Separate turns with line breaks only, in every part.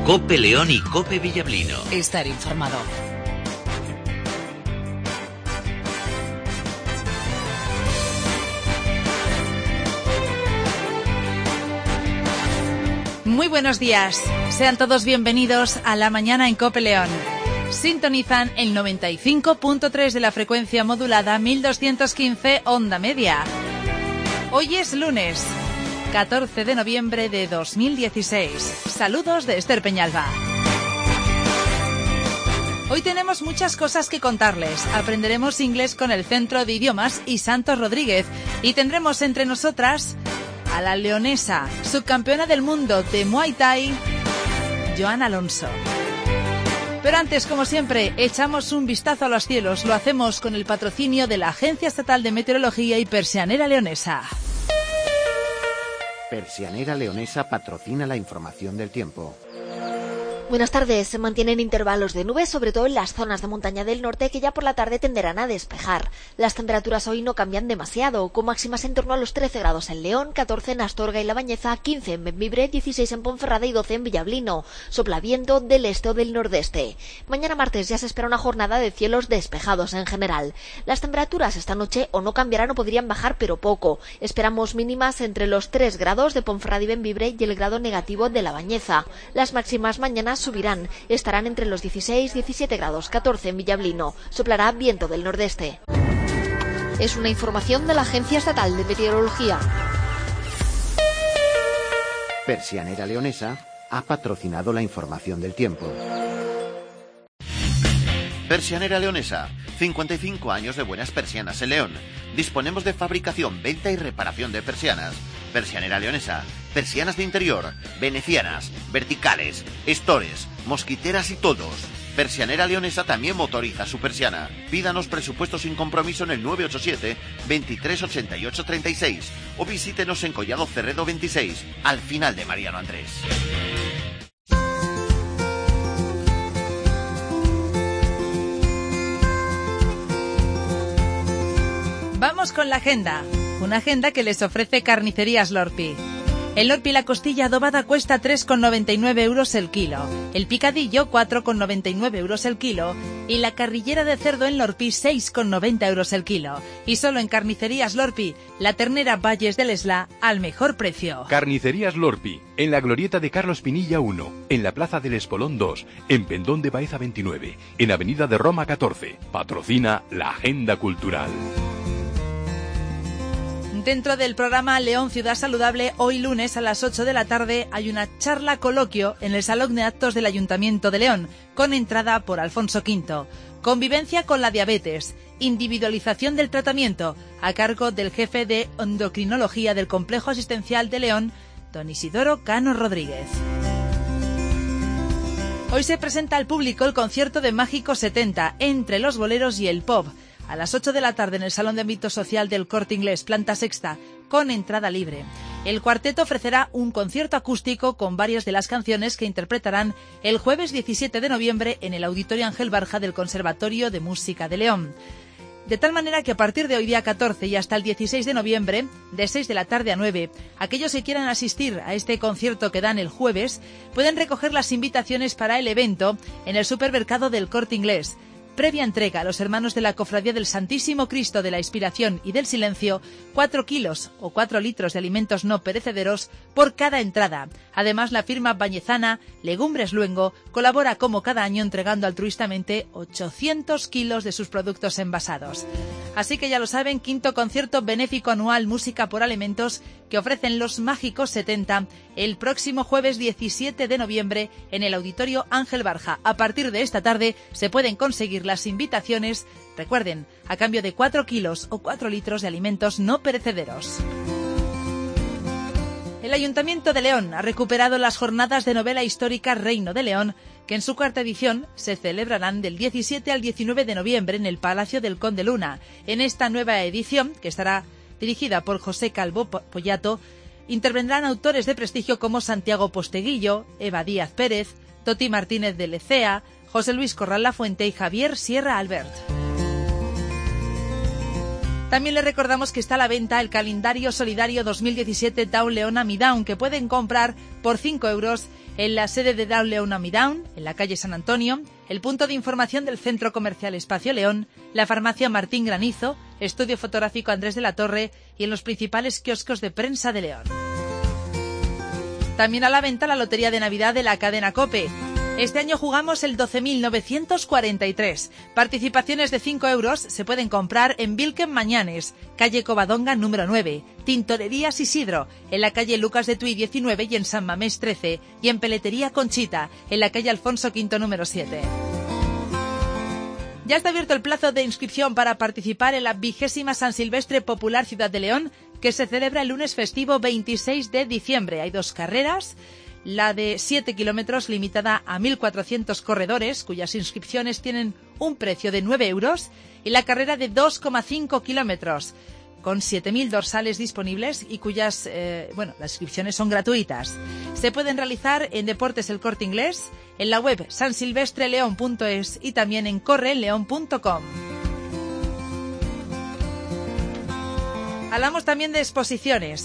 COPE León y COPE Villablino.
Estar informado. Muy buenos días. Sean todos bienvenidos a La Mañana en COPE León. Sintonizan el 95.3 de la frecuencia modulada 1215 onda media. Hoy es lunes, 14 de noviembre de 2016. Saludos de Esther Peñalba. Hoy tenemos muchas cosas que contarles. Aprenderemos inglés con el Centro de Idiomas y Santos Rodríguez. Y tendremos entre nosotras a la leonesa, subcampeona del mundo de Muay Thai, Joan Alonso. Pero antes, como siempre, echamos un vistazo a los cielos. Lo hacemos con el patrocinio de la Agencia Estatal de Meteorología y Persianera Leonesa.
Persianera Leonesa patrocina la información del tiempo.
Buenas tardes. Se mantienen intervalos de nubes, sobre todo en las zonas de montaña del norte, que ya por la tarde tenderán a despejar. Las temperaturas hoy no cambian demasiado, con máximas en torno a los 13 grados en León, 14 en Astorga y La Bañeza, 15 en Bembibre, 16 en Ponferrada y 12 en Villablino. Sopla viento del este o del nordeste. Mañana martes ya se espera una jornada de cielos despejados en general. Las temperaturas esta noche o no cambiarán o podrían bajar, pero poco. Esperamos mínimas entre los 3 grados de Ponferrada y Bembibre y el grado negativo de La Bañeza. Las máximas mañana subirán, estarán entre los 16, 17 grados, 14 en Villablino. Soplará viento del nordeste. Es una información de la Agencia Estatal de Meteorología.
Persianera Leonesa ha patrocinado la información del tiempo.
Persianera Leonesa, 55 años de buenas persianas en León. Disponemos de fabricación, venta y reparación de persianas. Persianera Leonesa, persianas de interior, venecianas, verticales, estores, mosquiteras y toldos. Persianera Leonesa también motoriza su persiana. Pídanos presupuesto sin compromiso en el 987 23 88 36 o visítenos en Collado Cerredo 26, al final de Mariano Andrés.
Vamos con la agenda. Una agenda que les ofrece Carnicerías Lorpi. El lorpi y la costilla adobada cuesta 3,99 euros el kilo. El picadillo 4,99 euros el kilo. Y la carrillera de cerdo en Lorpi 6,90 euros el kilo. Y solo en Carnicerías Lorpi, la ternera Valles del Esla al mejor precio.
Carnicerías Lorpi, en la glorieta de Carlos Pinilla 1, en la Plaza del Espolón 2, en Pendón de Baeza 29, en Avenida de Roma 14. Patrocina la Agenda Cultural.
Dentro del programa León Ciudad Saludable, hoy lunes a las 8 de la tarde hay una charla coloquio en el Salón de Actos del Ayuntamiento de León, con entrada por Alfonso V. Convivencia con la diabetes, individualización del tratamiento, a cargo del jefe de endocrinología del Complejo Asistencial de León, don Isidoro Cano Rodríguez. Hoy se presenta al público el concierto de Mágico 70, entre los boleros y el pop, a las 8 de la tarde en el Salón de Ámbito Social del Corte Inglés, planta sexta, con entrada libre. El cuarteto ofrecerá un concierto acústico con varias de las canciones que interpretarán el jueves 17 de noviembre en el Auditorio Ángel Barja del Conservatorio de Música de León. De tal manera que a partir de hoy día 14 y hasta el 16 de noviembre, de 6 de la tarde a 9, aquellos que quieran asistir a este concierto que dan el jueves, pueden recoger las invitaciones para el evento en el supermercado del Corte Inglés. Previa entrega a los hermanos de la Cofradía del Santísimo Cristo de la Inspiración y del Silencio, 4 kilos o 4 litros de alimentos no perecederos por cada entrada. Además, la firma bañezana Legumbres Luengo colabora como cada año entregando altruistamente 800 kilos de sus productos envasados. Así que ya lo saben, quinto concierto benéfico anual Música por Alimentos que ofrecen los Mágicos 70 el próximo jueves 17 de noviembre en el Auditorio Ángel Barja. A partir de esta tarde se pueden conseguir las invitaciones, recuerden, a cambio de 4 kilos o 4 litros de alimentos no perecederos. El Ayuntamiento de León ha recuperado las jornadas de novela histórica Reino de León, que en su cuarta edición se celebrarán del 17 al 19 de noviembre en el Palacio del Conde Luna. En esta nueva edición, que estará dirigida por José Calvo Pollato, intervendrán autores de prestigio como Santiago Posteguillo, Eva Díaz Pérez, Toti Martínez de Lecea, José Luis Corral Lafuente y Javier Sierra Albert. También les recordamos que está a la venta el calendario solidario 2017 Down León a Mi Down, que pueden comprar por 5 euros en la sede de Down León a Mi Down, en la calle San Antonio, el punto de información del Centro Comercial Espacio León, la farmacia Martín Granizo, estudio fotográfico Andrés de la Torre y en los principales kioscos de prensa de León. También a la venta la lotería de Navidad de la cadena COPE. Este año jugamos el 12.943. Participaciones de 5 euros se pueden comprar en Vilken Mañanes, calle Covadonga número 9, Tintorerías Isidro, en la calle Lucas de Tuy 19 y en San Mamés 13, y en Peletería Conchita, en la calle Alfonso V número 7. Ya está abierto el plazo de inscripción para participar en la 20ª San Silvestre Popular Ciudad de León, que se celebra el lunes festivo 26 de diciembre. Hay 2 carreras. La de 7 kilómetros limitada a 1.400 corredores, cuyas inscripciones tienen un precio de 9 euros, y la carrera de 2,5 kilómetros, con 7.000 dorsales disponibles y cuyas las inscripciones son gratuitas. Se pueden realizar en Deportes El Corte Inglés, en la web sansilvestreleon.es y también en correleon.com. Hablamos también de exposiciones.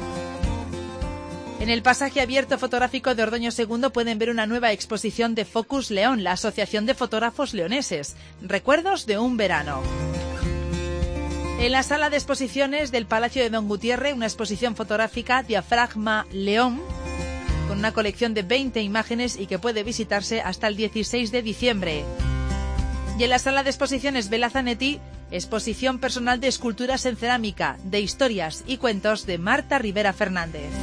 En el pasaje abierto fotográfico de Ordoño II pueden ver una nueva exposición de Focus León, la Asociación de Fotógrafos Leoneses. Recuerdos de un verano. En la sala de exposiciones del Palacio de Don Gutiérrez, una exposición fotográfica Diafragma León, con una colección de 20 imágenes y que puede visitarse hasta el 16 de diciembre. Y en la sala de exposiciones Vela Zanetti, exposición personal de esculturas en cerámica, de historias y cuentos de Marta Rivera Fernández.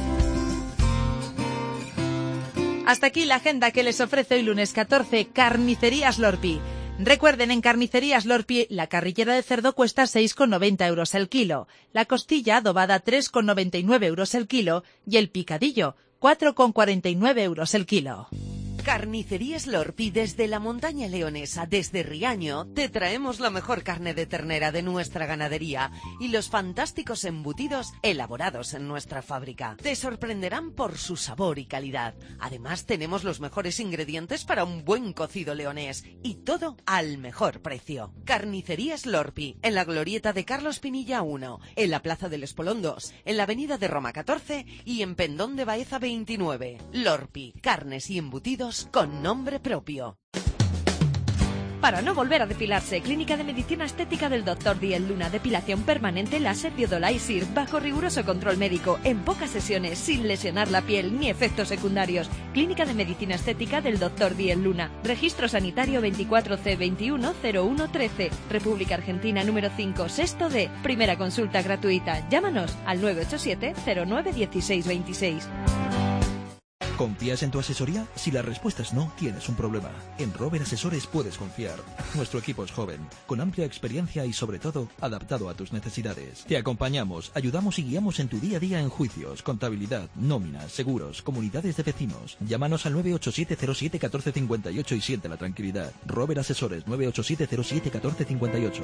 Hasta aquí la agenda que les ofrece hoy lunes 14, Carnicerías Lorpi. Recuerden, en Carnicerías Lorpi, la carrillera de cerdo cuesta 6,90 euros el kilo, la costilla adobada 3,99 euros el kilo y el picadillo 4,49 euros el kilo.
Carnicerías Lorpi, desde la montaña leonesa, desde Riaño, te traemos la mejor carne de ternera de nuestra ganadería y los fantásticos embutidos elaborados en nuestra fábrica. Te sorprenderán por su sabor y calidad. Además, tenemos los mejores ingredientes para un buen cocido leonés y todo al mejor precio. Carnicerías Lorpi, en la glorieta de Carlos Pinilla 1, en la Plaza del Espolón 2, en la avenida de Roma 14 y en Pendón de Baeza 29. Lorpi, carnes y embutidos con nombre propio.
Para no volver a depilarse, Clínica de Medicina Estética del Dr. Diel Luna, depilación permanente láser Biodolaisir, bajo riguroso control médico, en pocas sesiones, sin lesionar la piel ni efectos secundarios. Clínica de Medicina Estética del Dr. Diel Luna, registro sanitario 24C210113, República Argentina número 5, sexto D, primera consulta gratuita. Llámanos al 987 09 16 26.
¿Confías en tu asesoría? Si la respuesta es no, tienes un problema. En Rober Asesores puedes confiar. Nuestro equipo es joven, con amplia experiencia y sobre todo, adaptado a tus necesidades. Te acompañamos, ayudamos y guiamos en tu día a día en juicios, contabilidad, nóminas, seguros, comunidades de vecinos. Llámanos al 987-07-1458 y siente la tranquilidad. Rober Asesores, 987-07-1458.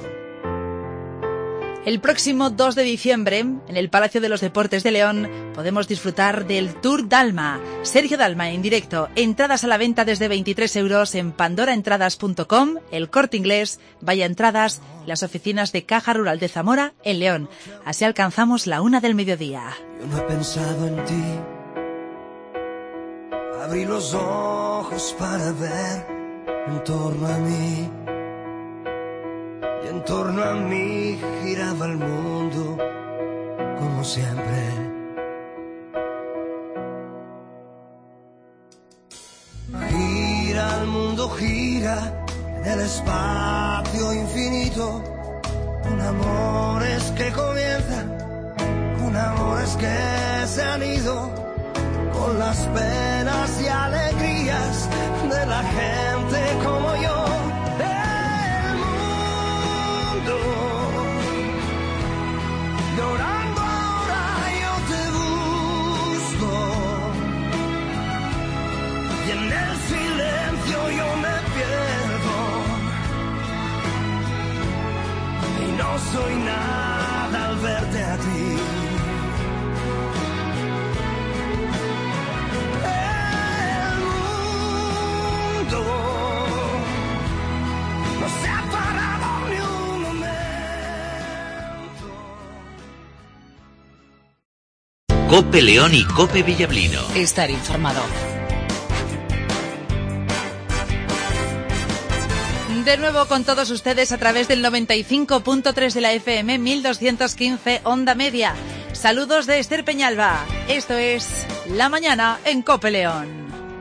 El próximo 2 de diciembre, en el Palacio de los Deportes de León, podemos disfrutar del Tour Dalma. Sergio Dalma en directo. Entradas a la venta desde 23 euros en pandoraentradas.com, El Corte Inglés, Vaya Entradas, las oficinas de Caja Rural de Zamora, en León. Así alcanzamos la 1 del mediodía.
Yo no he pensado en ti. Abrí los ojos para ver en torno a mí. Y en torno a mí giraba el mundo, como siempre. Gira el mundo, gira en el espacio infinito. Con amores que comienzan, con amores que se han ido, con las penas y alegrías de la gente como yo. Llorando ahora yo te busco y en el silencio yo me pierdo y no soy nada al verte a ti. El mundo
Cope León y Cope Villablino.
Estar informado.
De nuevo con todos ustedes a través del 95.3 de la FM, 1215 Onda Media. Saludos de Esther Peñalba. Esto es La Mañana en Cope León.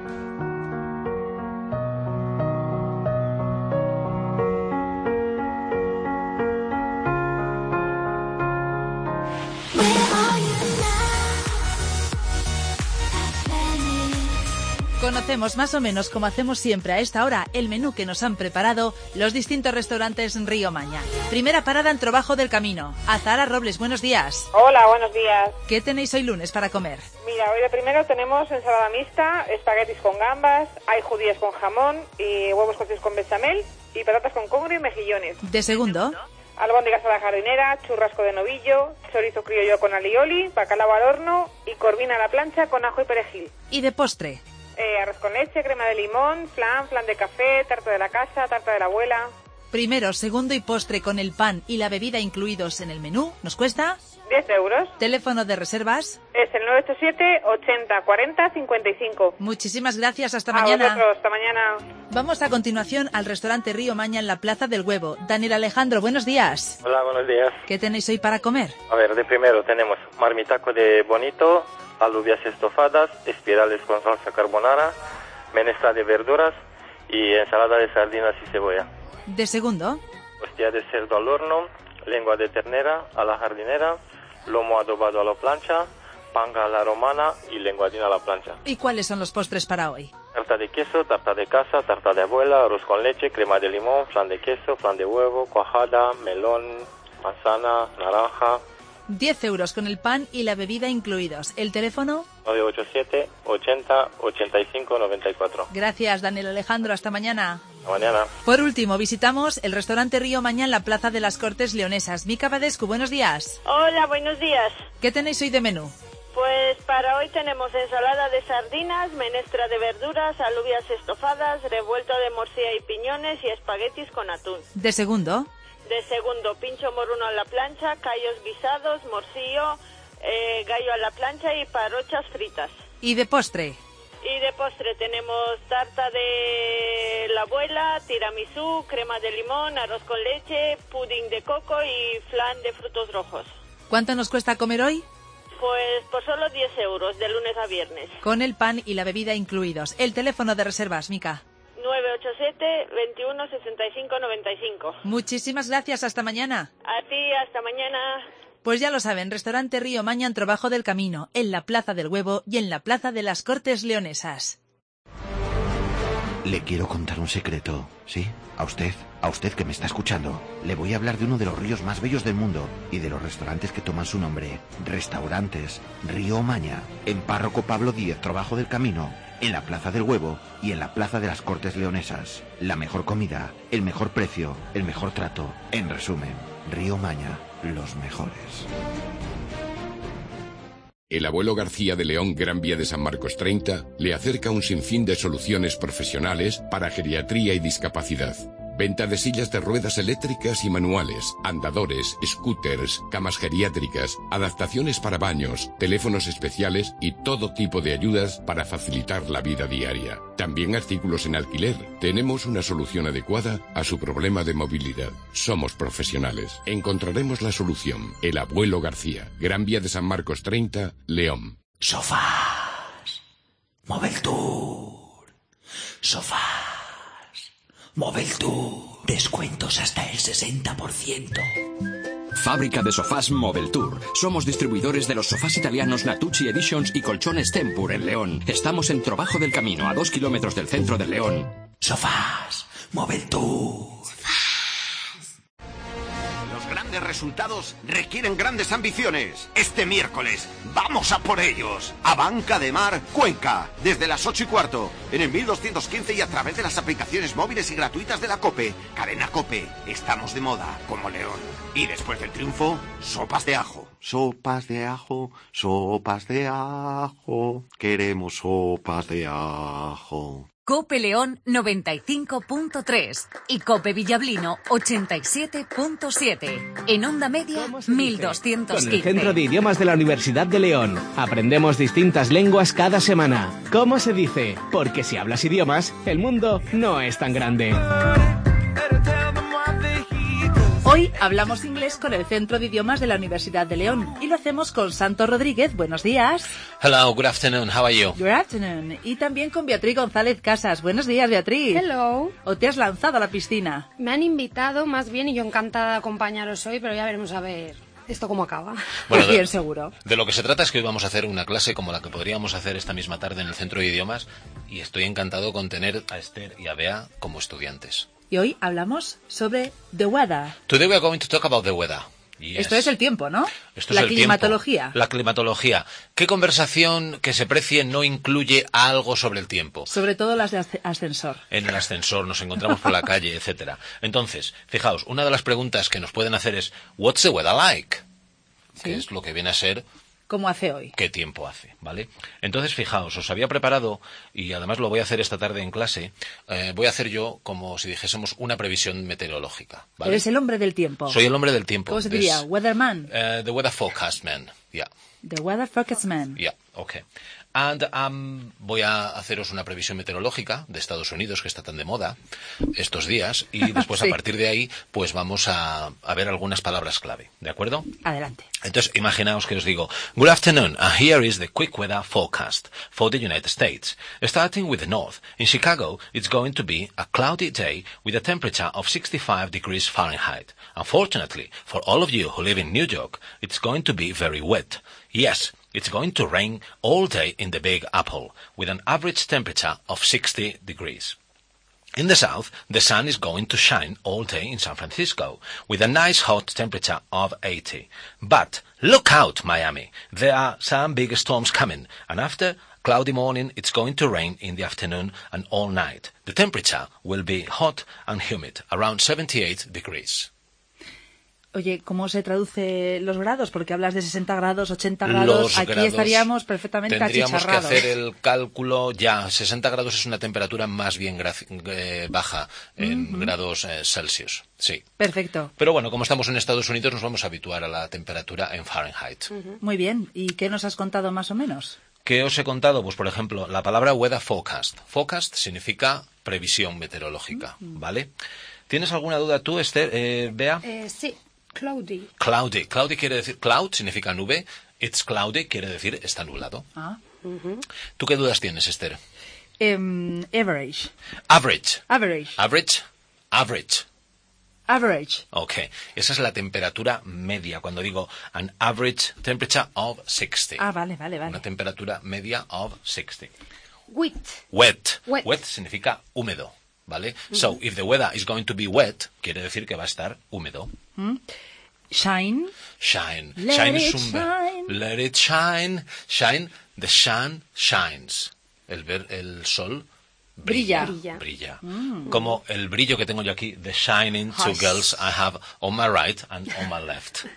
Conocemos más o menos, como hacemos siempre a esta hora, el menú que nos han preparado los distintos restaurantes en Río Maña. Primera parada en Trobajo del Camino. Azahara Robles, buenos días.
Hola, buenos días.
¿Qué tenéis hoy lunes para comer?
Mira, hoy de primero tenemos ensalada mixta, espaguetis con gambas, hay judías con jamón y huevos cocidos con bechamel y patatas con congrio y mejillones.
De segundo,
albóndigas a la jardinera, churrasco de novillo, chorizo criollo con alioli, bacalao al horno y corvina a la plancha con ajo y perejil.
Y de postre,
arroz con leche, crema de limón, flan de café, tarta de la casa, tarta de la abuela.
primero, segundo y postre con el pan y la bebida incluidos en el menú, ¿nos cuesta?
10 euros.
Teléfono de reservas.
Es el 987 80 40 55.
Muchísimas gracias, hasta
A
mañana.
vosotros, hasta mañana.
Vamos a continuación al restaurante Río Maña en la Plaza del Huevo. Daniel Alejandro, buenos días.
Hola, buenos días.
¿Qué tenéis hoy para comer?
A ver, de primero tenemos marmitaco de bonito, alubias estofadas, espirales con salsa carbonara, menestra de verduras y ensalada de sardinas y cebolla.
De segundo,
Hostia de cerdo al horno, lengua de ternera a la jardinera, lomo adobado a la plancha, panga a la romana y lenguadina a la plancha.
¿y cuáles son los postres para hoy?
Tarta de queso, tarta de casa, tarta de abuela, arroz con leche, crema de limón, flan de queso, flan de huevo, cuajada, melón, manzana, naranja.
10 euros con el pan y la bebida incluidos. ¿El teléfono?
987 80 85 94.
Gracias, Daniel Alejandro. Hasta mañana.
Hasta mañana.
Por último, visitamos el restaurante Río Maña en la Plaza de las Cortes Leonesas. Mica Badescu, buenos días.
Hola, buenos días.
¿Qué tenéis hoy de menú?
Pues para hoy tenemos ensalada de sardinas, menestra de verduras, alubias estofadas, revuelto de morcilla y piñones y espaguetis con atún.
De segundo,
De segundo, pincho moruno a la plancha, callos guisados, morcillo, gallo a la plancha y parochas fritas.
y de postre,
Y de postre tenemos tarta de la abuela, tiramisú, crema de limón, arroz con leche, pudín de coco y flan de frutos rojos.
¿cuánto nos cuesta comer hoy?
Pues por solo 10 euros, de lunes a viernes.
Con el pan y la bebida incluidos. El teléfono de reservas, Mica.
987 21 65 95.
Muchísimas gracias, hasta mañana.
A ti, hasta mañana.
Pues ya lo saben, restaurante Río Maña en Trobajo del Camino, en la Plaza del Huevo y en la Plaza de las Cortes Leonesas.
Le quiero contar un secreto, ¿sí? A usted que me está escuchando. Le voy a hablar de uno de los ríos más bellos del mundo y de los restaurantes que toman su nombre. Restaurantes Río Maña, en Párroco Pablo Díez, Trobajo del Camino, en la Plaza del Huevo y en la Plaza de las Cortes Leonesas. La mejor comida, el mejor precio, el mejor trato. En resumen, Río Maña, los mejores.
El abuelo García de León, Gran Vía de San Marcos 30, le acerca un sinfín de soluciones profesionales para geriatría y discapacidad. Venta de sillas de ruedas eléctricas y manuales, andadores, scooters, camas geriátricas, adaptaciones para baños, teléfonos especiales y todo tipo de ayudas para facilitar la vida diaria. También artículos en alquiler. Tenemos una solución adecuada a su problema de movilidad. Somos profesionales. Encontraremos la solución. El abuelo García, Gran Vía de San Marcos 30, León.
Sofás. Moveltour. Sofás. Moveltour. Descuentos hasta el 60%.
Fábrica de sofás Moveltour. Somos distribuidores de los sofás italianos Natucci Editions y colchones Tempur en León. Estamos en Trobajo del Camino, a 2 kilómetros del centro de León.
Sofás Moveltour.
Los grandes resultados requieren grandes ambiciones. Este miércoles, ¡vamos a por ellos! A Banca de Mar, Cuenca, desde las 8:15, en el 1215 y a través de las aplicaciones móviles y gratuitas de la COPE. Cadena COPE, estamos de moda, como León. Y después del triunfo, sopas de ajo. Sopas de ajo, sopas de ajo, queremos sopas de ajo.
Cope León 95.3 y Cope Villablino 87.7. En onda media 1215.
Con el Centro de Idiomas de la Universidad de León. Aprendemos distintas lenguas cada semana. ¿Cómo se dice? Porque si hablas idiomas, el mundo no es tan grande.
Hoy hablamos inglés con el Centro de Idiomas de la Universidad de León y lo hacemos con Santos Rodríguez. Buenos días.
Hello, good afternoon. How are you?
Good afternoon. Y también con Beatriz González Casas. Buenos días, Beatriz.
Hello.
¿O te has lanzado a la piscina?
Me han invitado más bien y yo encantada de acompañaros hoy, pero ya veremos a ver esto cómo acaba.
Bueno,
bien, seguro.
De lo que se trata es que hoy vamos a hacer una clase como la que podríamos hacer esta misma tarde en el Centro de Idiomas y estoy encantado con tener a Esther y a Bea como estudiantes.
Y hoy hablamos sobre the weather.
Today we are going to talk about the weather. Yes.
Esto es el tiempo, ¿no?
Esto
la
es el
climatología.
Tiempo, la climatología. ¿Qué conversación que se precie no incluye algo sobre el tiempo?
Sobre todo las de ascensor.
En el ascensor, nos encontramos por la calle, etcétera. Entonces, fijaos, una de las preguntas que nos pueden hacer es ¿What's the weather like? ¿Sí? Que es lo que viene a ser
¿cómo hace hoy?
¿Qué tiempo hace? ¿Vale? Entonces, fijaos, os había preparado, y además lo voy a hacer esta tarde en clase, voy a hacer yo como si dijésemos una previsión meteorológica. ¿Vale?
Eres el hombre del tiempo.
Soy el hombre del tiempo.
¿Cómo se diría? ¿Weatherman?
The weather forecast man, yeah.
The weather forecast man.
Yeah, okay. And voy a haceros una previsión meteorológica de Estados Unidos, que está tan de moda estos días, y después
sí.
A partir de ahí, pues vamos a ver algunas palabras clave, ¿de acuerdo?
Adelante.
Entonces, imaginaos que os digo, Good afternoon, and here is the quick weather forecast for the United States. Starting with the north, in Chicago, it's going to be a cloudy day with a temperature of 65 degrees Fahrenheit. Unfortunately, for all of you who live in New York, it's going to be very wet. Yes, it's going to rain all day in the Big Apple, with an average temperature of 60 degrees. In the south, the sun is going to shine all day in San Francisco, with a nice hot temperature of 80. But look out, Miami! There are some big storms coming, and after cloudy morning, it's going to rain in the afternoon and all night. The temperature will be hot and humid, around 78 degrees.
Oye, ¿cómo se traduce los grados? Porque hablas de 60 grados, 80 grados.
Los
aquí
grados,
estaríamos perfectamente
tendríamos
achicharrados.
que hacer el cálculo ya. 60 grados es una temperatura más bien baja en grados Celsius. Sí.
Perfecto.
Pero bueno, como estamos en Estados Unidos, nos vamos a habituar a la temperatura en Fahrenheit.
Muy bien. ¿Y qué nos has contado más o menos?
¿Qué os he contado? Pues, por ejemplo, la palabra weather forecast. Forecast significa previsión meteorológica, ¿vale? ¿Tienes alguna duda tú, Esther, Bea?
Sí. Cloudy.
Cloudy. Cloudy quiere decir, cloud significa nube. It's cloudy quiere decir está nublado.
Ah.
¿Tú qué dudas tienes, Esther?
Average.
Average.
Average.
Average. Average.
Average.
Ok. Esa es la temperatura media. Cuando digo an average temperature of 60.
Ah, vale.
Una temperatura media of 60.
Wet.
Wet. Wet significa húmedo. ¿Vale? So, if the weather is going to be wet, quiere decir que va a estar húmedo.
Shine.
Shine.
Let
Shine
it
es un
shine.
Let it shine. Shine. The sun shines. El sol brilla. Como el brillo que tengo yo aquí. The shining two girls I have on my right and on my left.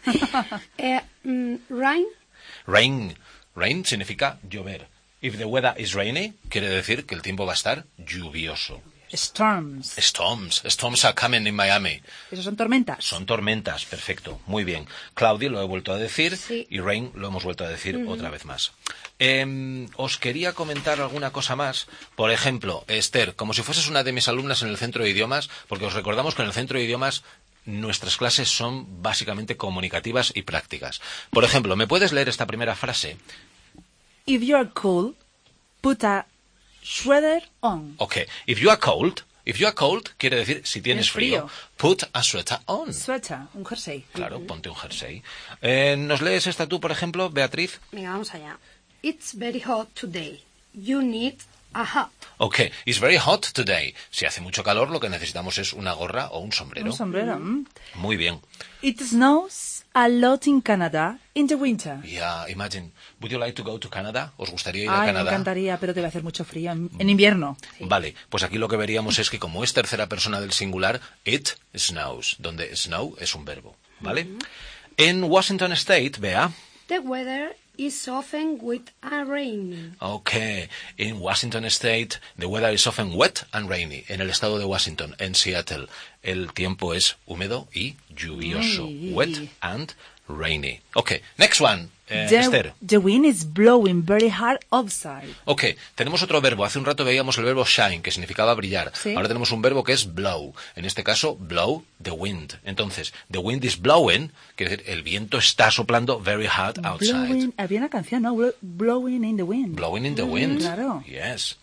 Rain.
Rain significa llover. If the weather is rainy, quiere decir que el tiempo va a estar lluvioso.
Storms.
Storms are coming in Miami.
¿Esos son tormentas?
Son tormentas, perfecto, muy bien. Cloudy lo he vuelto a decir y rain lo hemos vuelto a decir otra vez más. Os quería comentar alguna cosa más. Por ejemplo, Esther, como si fueses una de mis alumnas en el Centro de Idiomas, porque os recordamos que en el Centro de Idiomas nuestras clases son básicamente comunicativas y prácticas. Por ejemplo, ¿me puedes leer esta primera frase?
If you're cold, put a sweater on.
Okay. If you are cold quiere decir si tienes frío. Put a sweater on.
Sweater, un jersey.
Claro, ponte un jersey. ¿Nos lees esta tú, por ejemplo, Beatriz?
Venga, vamos allá. It's very hot today. You need a hat.
Okay. It's very hot today. Si hace mucho calor, lo que necesitamos es una gorra o un sombrero.
Un sombrero.
Muy bien.
It snows a lot in Canada in the winter.
Yeah, imagine. Would you like to go to Canada? ¿Os gustaría ir a Canadá?
Me encantaría, pero te va a hacer mucho frío en invierno.
Sí. Vale, pues aquí lo que veríamos es que como es tercera persona del singular, it snows, donde snow es un verbo, ¿vale? En Washington State, Bea.
The weather is often wet and rainy.
Okay. In Washington State, the weather is often wet and rainy. En el estado de Washington, en Seattle, el tiempo es húmedo y lluvioso. Wet and rainy. Okay, next one. Esther.
The wind is blowing very hard outside.
Ok, tenemos otro verbo. Hace un rato veíamos el verbo shine, que significaba brillar.
¿Sí?
Ahora tenemos un verbo que es blow. En este caso, blow the wind. Entonces, the wind is blowing, quiere decir, el viento está soplando very hard outside.
Había una canción, ¿no? Blowing in the wind.
Blowing in the wind.
Claro.
Yes.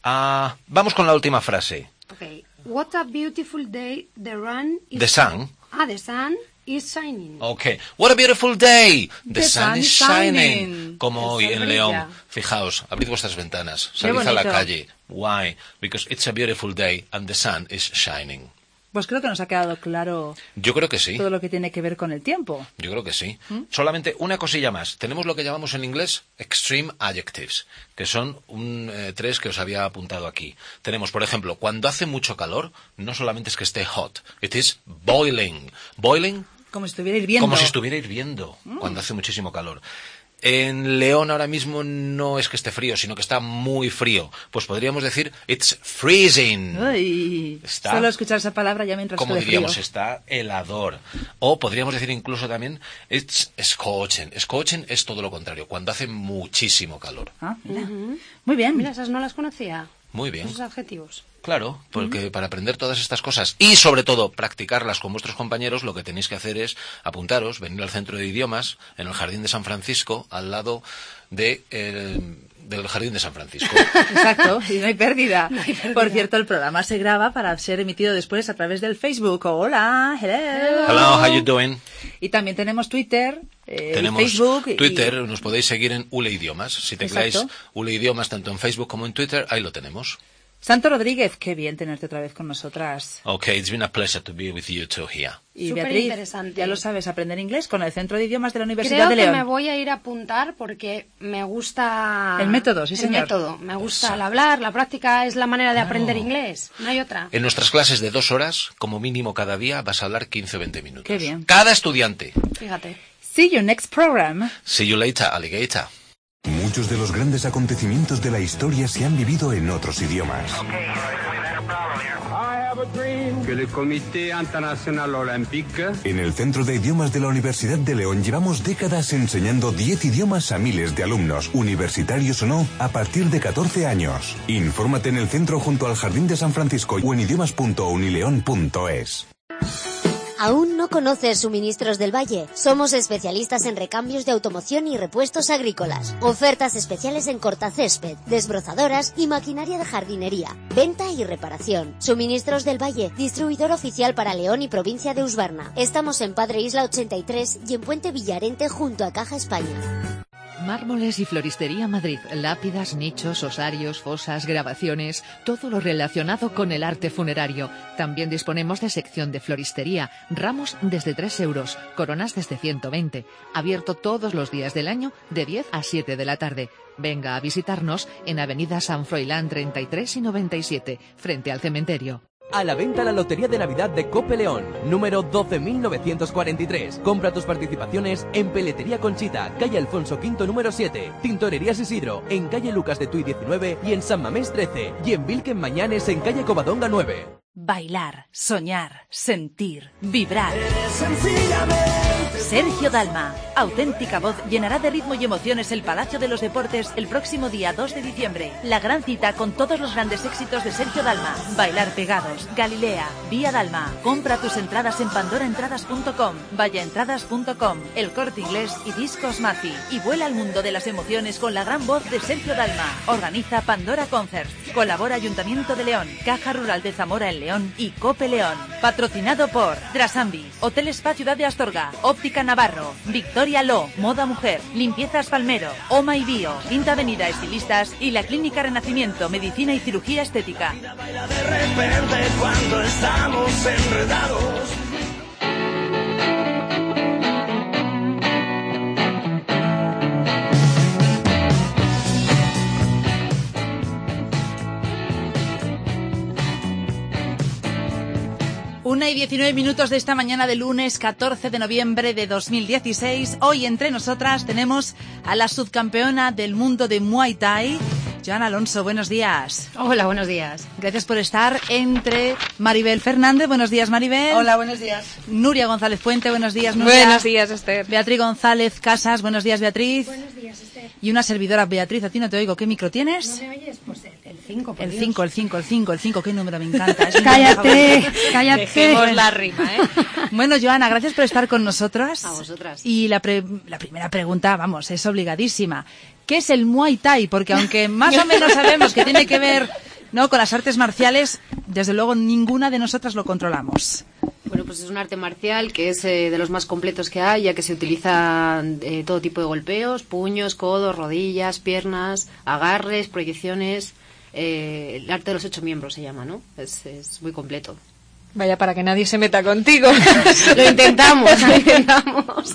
Vamos con la última frase.
Okay. What a beautiful day. The sun is...
The sun.
The sun is shining.
Okay. What a beautiful day. The sun is shining.
shining.
Como hoy
El sol
en
brilla.
León. Fijaos, abrid vuestras ventanas. Salid a la calle. Why? Because it's a beautiful day and the sun is shining.
Pues creo que nos ha quedado claro
Yo creo que sí.
todo lo que tiene que ver con el tiempo.
Yo creo que sí. Solamente una cosilla más. Tenemos lo que llamamos en inglés extreme adjectives, que son tres que os había apuntado aquí. Tenemos, por ejemplo, cuando hace mucho calor, no solamente es que esté hot, it is boiling. Boiling.
Como si estuviera hirviendo.
Como si estuviera hirviendo, cuando hace muchísimo calor. En León ahora mismo no es que esté frío, sino que está muy frío. Pues podríamos decir, it's freezing.
Uy,
Está,
solo escuchar esa palabra ya me entrasco
como
de
diríamos,
frío.
está helador. O podríamos decir incluso también, it's scorching. Scorching es todo lo contrario, cuando hace muchísimo calor.
Mira. Muy bien.
Mira, esas no las conocía.
Muy bien.
Esos adjetivos.
Claro, porque para aprender todas estas cosas y sobre todo practicarlas con vuestros compañeros, lo que tenéis que hacer es apuntaros, venir al centro de idiomas en el Jardín de San Francisco, al lado del Jardín de San Francisco.
Exacto, y no hay pérdida. Por cierto, el programa se graba para ser emitido después a través del Facebook. Hola, hello.
Hello, how you doing?
Y también tenemos Twitter,
tenemos
Facebook.
Twitter, nos podéis seguir en Ule Idiomas. Si tecláis
Exacto.
Ule Idiomas tanto en Facebook como en Twitter, ahí lo tenemos.
Santo Rodríguez, qué bien tenerte otra vez con nosotras.
Okay, it's been a pleasure to be with you two here.
Y
Súper
Beatriz,
interesante.
ya lo sabes, aprender inglés con el Centro de Idiomas de la Universidad de León.
Creo que me voy a ir a apuntar porque me gusta...
El método, sí, señor.
El método. Me gusta el hablar, la práctica es la manera de aprender inglés. No hay otra.
En nuestras clases de 2 horas, como mínimo cada día, vas a hablar 15 o 20 minutos.
Qué bien.
Cada estudiante.
Fíjate.
See you next program.
See you later, alligator.
Muchos de los grandes acontecimientos de la historia se han vivido en otros idiomas.
Que el Comité Internacional Olympique.
En el Centro de Idiomas de la Universidad de León llevamos décadas enseñando 10 idiomas a miles de alumnos, universitarios o no, a partir de 14 años. Infórmate en el centro junto al Jardín de San Francisco o en idiomas.unileon.es.
¿Aún no conoces Suministros del Valle? Somos especialistas en recambios de automoción y repuestos agrícolas. Ofertas especiales en cortacésped, desbrozadoras y maquinaria de jardinería. Venta y reparación. Suministros del Valle, distribuidor oficial para León y provincia de Usbarna. Estamos en Padre Isla 83 y en Puente Villarente junto a Caja España.
Mármoles y Floristería Madrid. Lápidas, nichos, osarios, fosas, grabaciones, todo lo relacionado con el arte funerario. También disponemos de sección de floristería, ramos desde 3 euros, coronas desde 120. Abierto todos los días del año de 10 a 7 de la tarde. Venga a visitarnos en Avenida San Froilán 33 y 97, frente al cementerio.
A la venta la Lotería de Navidad de Cope León, número 12.943. Compra tus participaciones en Peletería Conchita, calle Alfonso V número 7. Tintorerías Isidro, en calle Lucas de Tuy 19 y en San Mamés 13. Y en Vilquen Mañanes, en calle Covadonga 9.
Bailar, soñar, sentir, vibrar. Sergio Dalma, auténtica voz, llenará de ritmo y emociones el Palacio de los Deportes el próximo día 2 de diciembre. La gran cita con todos los grandes éxitos de Sergio Dalma. Bailar pegados, Galilea, Vía Dalma. Compra tus entradas en pandoraentradas.com, vayaentradas.com, El Corte Inglés y Discos Mazi. Y vuela al mundo de las emociones con la gran voz de Sergio Dalma. Organiza Pandora Concerts. Colabora Ayuntamiento de León, Caja Rural de Zamora en León y Cope León. Patrocinado por Drasambi, Hotel Spa Ciudad de Astorga, Óptica Navarro, Victoria Lo, Moda Mujer, Limpiezas Palmero, Oma y Bio, Quinta Avenida Estilistas y la Clínica Renacimiento, Medicina y Cirugía Estética.
De repente cuando estamos enredados.
1:19 de esta mañana de lunes 14 de noviembre de 2016. Hoy entre nosotras tenemos a la subcampeona del mundo de Muay Thai, Joana Alonso. Buenos días.
Hola, buenos días.
Gracias por estar entre Maribel Fernández. Buenos días, Maribel.
Hola, buenos días.
Nuria González Puente. Buenos días, Nuria.
Buenos días, Esther.
Beatriz González Casas. Buenos días, Beatriz.
Buenos días, Esther.
Y una servidora, Beatriz. A ti no te oigo. ¿Qué micro tienes?
¿No me oyes? Pues el 5,
El 5, el 5, el 5, el 5. ¿Qué número? Me encanta.
Cállate, cállate.
Dejemos la rima, ¿eh?
Bueno, Joana, gracias por estar con nosotras.
A vosotras.
Y la primera pregunta, vamos, es obligadísima. ¿Qué es el Muay Thai? Porque aunque más o menos sabemos que tiene que ver, ¿no?, con las artes marciales, desde luego ninguna de nosotras lo controlamos.
Bueno, pues es un arte marcial que es de los más completos que hay, ya que se utiliza todo tipo de golpeos, puños, codos, rodillas, piernas, agarres, proyecciones. El arte de los 8 miembros se llama, ¿no? Es muy completo.
Vaya, para que nadie se meta contigo.
Lo intentamos, lo intentamos.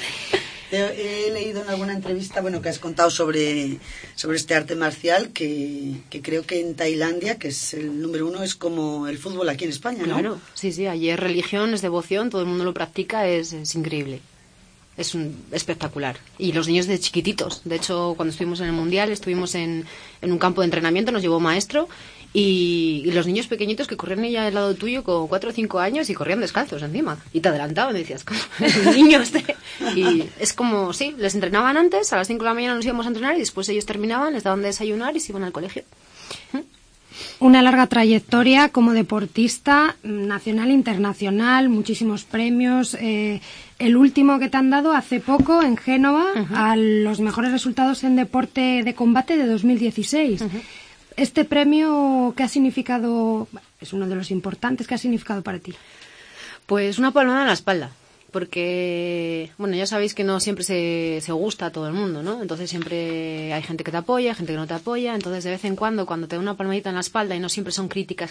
He leído en alguna entrevista, bueno, que has contado sobre este arte marcial que creo que en Tailandia, que es el número 1, es como el fútbol aquí en España, ¿no?
Claro, sí, allí es religión, es devoción, todo el mundo lo practica, es increíble. Es espectacular. Y los niños de chiquititos. De hecho, cuando estuvimos en el Mundial, estuvimos en un campo de entrenamiento, nos llevó maestro, y los niños pequeñitos que corrían ya al lado tuyo con 4 o 5 años y corrían descalzos encima. Y te adelantaban y decías, ¿cómo? Niños. Y es como, sí, les entrenaban antes, a las 5 de la mañana nos íbamos a entrenar y después ellos terminaban, les daban de desayunar y se iban al colegio.
Una larga trayectoria como deportista nacional, internacional, muchísimos premios. El último que te han dado hace poco en Génova, a los mejores resultados en deporte de combate de 2016. Este premio, ¿qué ha significado? Es uno de los importantes. ¿Qué ha significado para ti?
Pues una palmada en la espalda. Porque, bueno, ya sabéis que no siempre se gusta a todo el mundo, ¿no? Entonces siempre hay gente que te apoya, gente que no te apoya. Entonces, de vez en cuando te da una palmadita en la espalda y no siempre son críticas,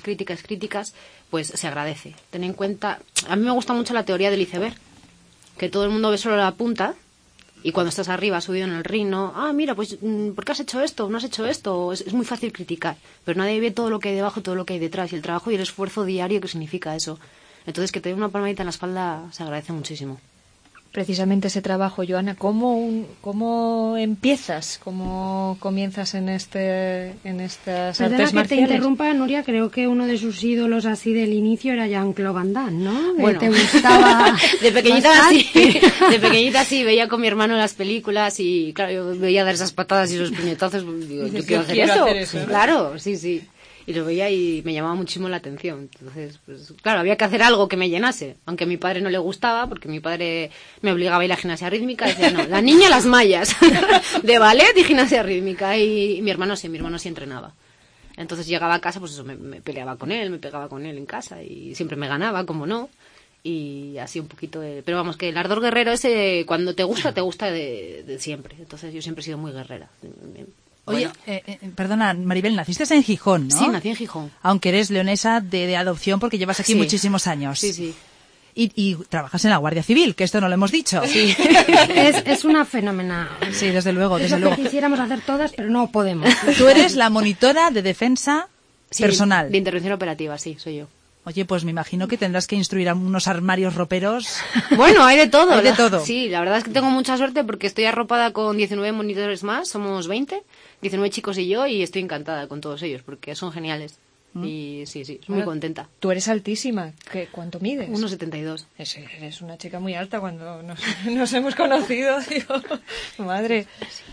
pues se agradece. Ten en cuenta, a mí me gusta mucho la teoría del iceberg, que todo el mundo ve solo la punta y cuando estás arriba, subido en el ring, ¿no? Mira, pues, ¿por qué has hecho esto? ¿No has hecho esto? Es muy fácil criticar, pero nadie ve todo lo que hay debajo, todo lo que hay detrás y el trabajo y el esfuerzo diario que significa eso. Entonces, que te dé una palmadita en la espalda se agradece muchísimo.
Precisamente ese trabajo, Joana, ¿cómo empiezas? ¿Cómo comienzas en estas artes marciales?
Que te interrumpa, Nuria, creo que uno de sus ídolos así del inicio era Jean-Claude Van Damme, ¿no?
Bueno,
te gustaba
de pequeñita sí, veía con mi hermano las películas y claro, yo veía dar esas patadas y esos puñetazos, digo, yo quiero hacer eso. Claro, sí. Y lo veía y me llamaba muchísimo la atención. Entonces, pues claro, había que hacer algo que me llenase. Aunque a mi padre no le gustaba, porque mi padre me obligaba a ir a gimnasia rítmica. Decía, no, la niña las mallas. De ballet y gimnasia rítmica. Y mi hermano sí entrenaba. Entonces llegaba a casa, pues eso, me peleaba con él, me pegaba con él en casa. Y siempre me ganaba, como no. Y así un poquito de... Pero vamos, que el ardor guerrero ese, cuando te gusta de siempre. Entonces yo siempre he sido muy guerrera.
Oye, perdona, Maribel, naciste en Gijón, ¿no?
Sí, nací en Gijón.
Aunque eres leonesa de adopción porque llevas aquí muchísimos años.
Sí.
Y trabajas en la Guardia Civil, que esto no lo hemos dicho.
Sí.
Es una fenómena.
Sí, desde luego,
Es lo que quisiéramos hacer todas, pero no podemos.
Tú eres la monitora de defensa personal.
De intervención operativa, sí, soy yo.
Oye, pues me imagino que tendrás que instruir a unos armarios roperos.
Bueno, hay de todo.
Hay de todo.
Sí, la verdad es que tengo mucha suerte porque estoy arropada con 19 monitores más, somos 20, 19 chicos y yo, y estoy encantada con todos ellos porque son geniales. Y sí, estoy muy contenta.
Tú eres altísima. ¿Cuánto mides?
1,72.
Eres una chica muy alta cuando nos hemos conocido. Digo, madre.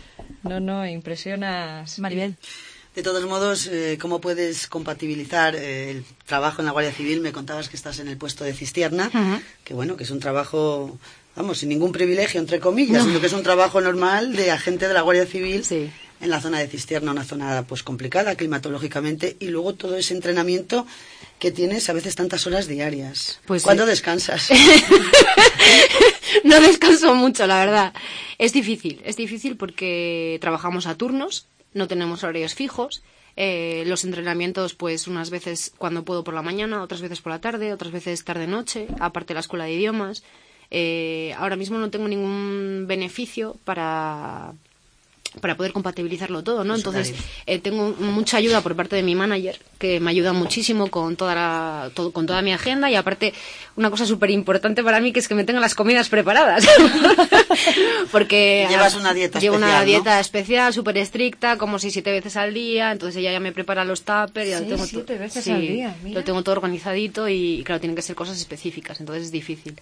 No, impresionas.
Maribel.
De todos modos, ¿cómo puedes compatibilizar el trabajo en la Guardia Civil? Me contabas que estás en el puesto de Cistierna, que bueno, que es un trabajo, vamos, sin ningún privilegio, entre comillas, sino que es un trabajo normal de agente de la Guardia Civil en la zona de Cistierna, una zona pues complicada climatológicamente, y luego todo ese entrenamiento que tienes a veces tantas horas diarias.
Pues
¿cuándo descansas?
No descanso mucho, la verdad. Es difícil porque trabajamos a turnos. No tenemos horarios fijos. Los entrenamientos, pues unas veces cuando puedo por la mañana, otras veces por la tarde, otras veces tarde-noche, aparte de la escuela de idiomas. Ahora mismo no tengo ningún beneficio para para poder compatibilizarlo todo, ¿no? Entonces, tengo mucha ayuda por parte de mi manager, que me ayuda muchísimo con con toda mi agenda, y aparte, una cosa súper importante para mí, que es que me tengan las comidas preparadas. Porque
llevas una dieta
llevo
especial,
una dieta
¿no?
especial, súper estricta, como 6-7 veces al día, entonces ella ya me prepara los tuppers, ya lo tengo
7 veces al día, mira.
Lo tengo todo organizadito, y claro, tienen que ser cosas específicas, entonces es difícil.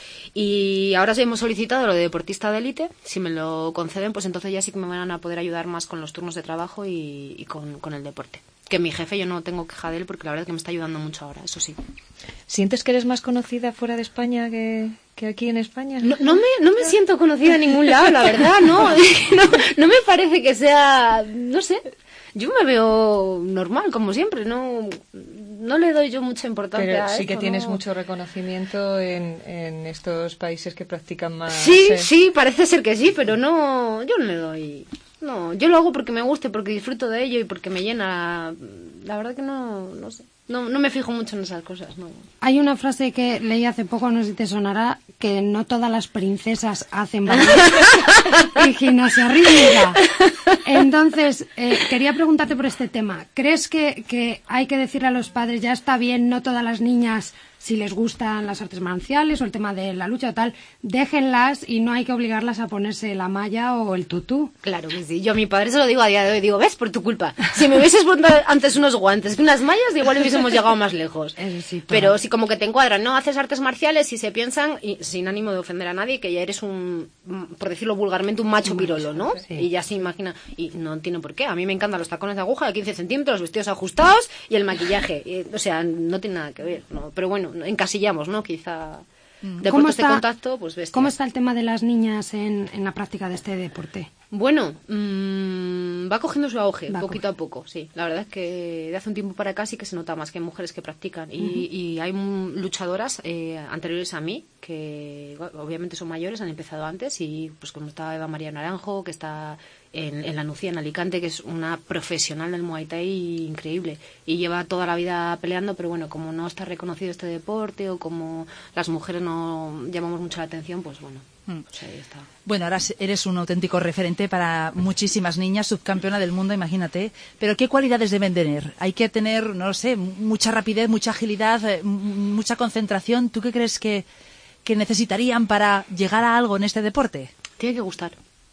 Y ahora sí hemos solicitado lo de deportista de élite. Si me lo conceden, pues entonces ya sí que me van a poder ayudar más con los turnos de trabajo y con el deporte. Que mi jefe, yo no tengo queja de él, porque la verdad es que me está ayudando mucho ahora, eso sí.
¿Sientes que eres más conocida fuera de España que aquí en España?
No me siento conocida en ningún lado, la verdad, no. No me parece que sea, no sé. Yo me veo normal, como siempre, no le doy yo mucha importancia
Pero
a
sí
esto,
que tienes
¿no?
mucho reconocimiento en estos países que practican más...
Sí, parece ser que sí, pero no, yo no le doy... No, yo lo hago porque me guste, porque disfruto de ello y porque me llena. La verdad que no sé. No me fijo mucho en esas cosas, no.
Hay una frase que leí hace poco, no sé si te sonará, que no todas las princesas hacen ballet y gimnasia rítmica. Entonces, quería preguntarte por este tema. ¿Crees que hay que decirle a los padres, ya está bien, no todas las niñas, si les gustan las artes marciales o el tema de la lucha o tal, déjenlas y no hay que obligarlas a ponerse la malla o el tutú?
Claro que sí. Yo a mi padre se lo digo a día de hoy, digo, ¿ves? Por tu culpa. Si me hubieses puesto antes unos guantes que unas mallas, igual hubiésemos llegado más lejos. Pero si como que te encuadran, ¿no? Haces artes marciales y se piensan, y sin ánimo de ofender a nadie, que ya eres por decirlo vulgarmente, un macho pirolo, ¿no? Sí. Y ya se imagina. Y no tiene por qué. A mí me encantan los tacones de aguja de 15 centímetros, los vestidos ajustados y el maquillaje. O sea, no tiene nada que ver, ¿no? Pero bueno, encasillamos, ¿no? Quizá deportes de contacto, pues bestias.
¿Cómo está el tema de las niñas en la práctica de este deporte?
Bueno, va cogiendo su auge, poquito a poco, sí. La verdad es que de hace un tiempo para acá sí que se nota más que hay mujeres que practican. Y hay luchadoras anteriores a mí, que obviamente son mayores, han empezado antes, y pues como está Eva María Naranjo, que está en la Nucía, en Alicante, que es una profesional del Muay Thai increíble. Y lleva toda la vida peleando, pero bueno, como no está reconocido este deporte, o como las mujeres no llamamos mucho la atención, pues bueno. Pues ahí está.
Bueno, ahora eres un auténtico referente para muchísimas niñas, subcampeona del mundo, imagínate. Pero ¿qué cualidades deben tener? Hay que tener, no lo sé, mucha rapidez, mucha agilidad, mucha concentración. ¿Tú qué crees que necesitarían para llegar a algo en este deporte?
Tiene que gustar.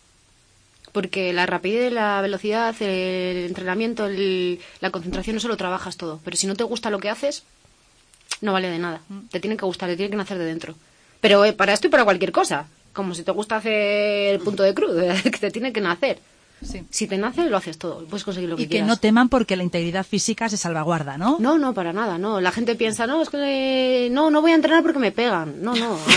Porque la rapidez, la velocidad, el entrenamiento, la concentración, eso lo trabajas todo. Pero si no te gusta lo que haces, no vale de nada. Te tiene que gustar, te tiene que nacer de dentro. Pero para esto y para cualquier cosa. Como si te gusta hacer el punto de cruz, que te tiene que nacer. Sí. Si te nace, lo haces todo. Puedes conseguir lo que quieras.
Y que no teman porque la integridad física se salvaguarda, ¿no?
No, para nada, no. La gente piensa, no, es que no voy a entrenar porque me pegan. No.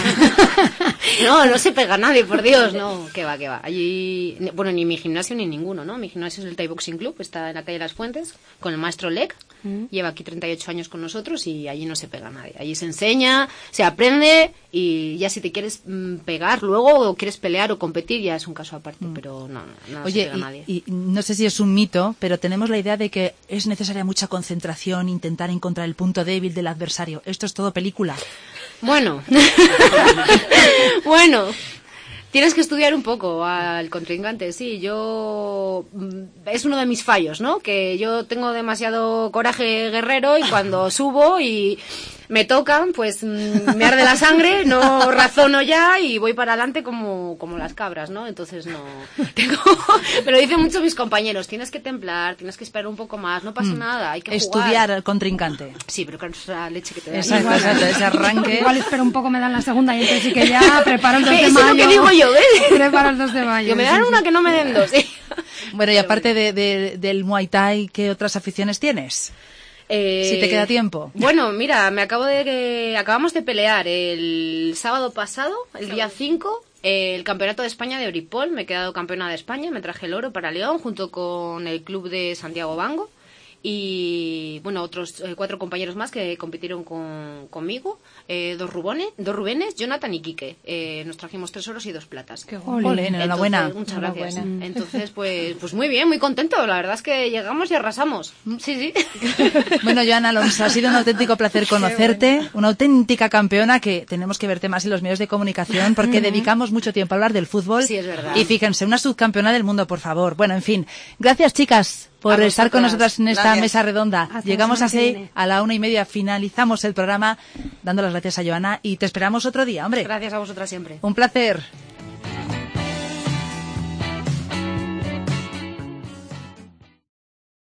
No se pega nadie, por Dios, no. Que va. Allí, bueno, ni mi gimnasio ni ninguno, ¿no? Mi gimnasio es el Thai Boxing Club, está en la calle Las Fuentes, con el maestro Lek. Lleva aquí 38 años con nosotros y allí no se pega nadie. Allí se enseña, se aprende, y ya si te quieres pegar luego o quieres pelear o competir, ya es un caso aparte, pero no
Oye,
se pega nadie.
Y no sé si es un mito, pero tenemos la idea de que es necesaria mucha concentración, intentar encontrar el punto débil del adversario. ¿Esto es todo película?
Bueno, tienes que estudiar un poco al contrincante, sí. Es uno de mis fallos, ¿no? Que yo tengo demasiado coraje guerrero y cuando subo y me tocan, pues me arde la sangre, no razono ya y voy para adelante como las cabras, ¿no? Entonces no... Me lo dicen mucho mis compañeros, tienes que templar, tienes que esperar un poco más, no pasa nada, hay que
estudiar al contrincante.
Sí, pero con esa leche que te da.
Exacto, ese arranque.
Igual espero un poco, me dan la segunda y entonces sí que ya preparo el 2 de mayo.
Eso es lo que digo yo, ¿ves?
Preparo el 2 de mayo.
Que me dan una que no me den dos, ¿sí?
Bueno, y aparte del Muay Thai, ¿qué otras aficiones tienes? Si te queda tiempo.
Bueno, mira, acabamos de pelear el sábado pasado, el día 5, el campeonato de España de Oripol. Me he quedado campeona de España, me traje el oro para León junto con el club de Santiago Bango. y bueno, otros 4 compañeros más que compitieron conmigo, 2 Rubenes, Jonathan y Quique. Nos trajimos 3 oros y 2 platas.
Qué Ole, enhorabuena.
Muchas gracias. Entonces, pues muy bien, muy contento. La verdad es que llegamos y arrasamos. Sí.
Bueno, Joana Alonso, ha sido un auténtico placer conocerte, una auténtica campeona que tenemos que verte más en los medios de comunicación porque dedicamos mucho tiempo a hablar del fútbol.
Sí, es verdad.
Y fíjense, una subcampeona del mundo, por favor. Bueno, en fin, gracias chicas por estar con nosotras en esta mesa redonda. Llegamos así a la 1:30, finalizamos el programa dando las gracias a Joana y te esperamos otro día, hombre.
Gracias a vosotras siempre.
Un placer.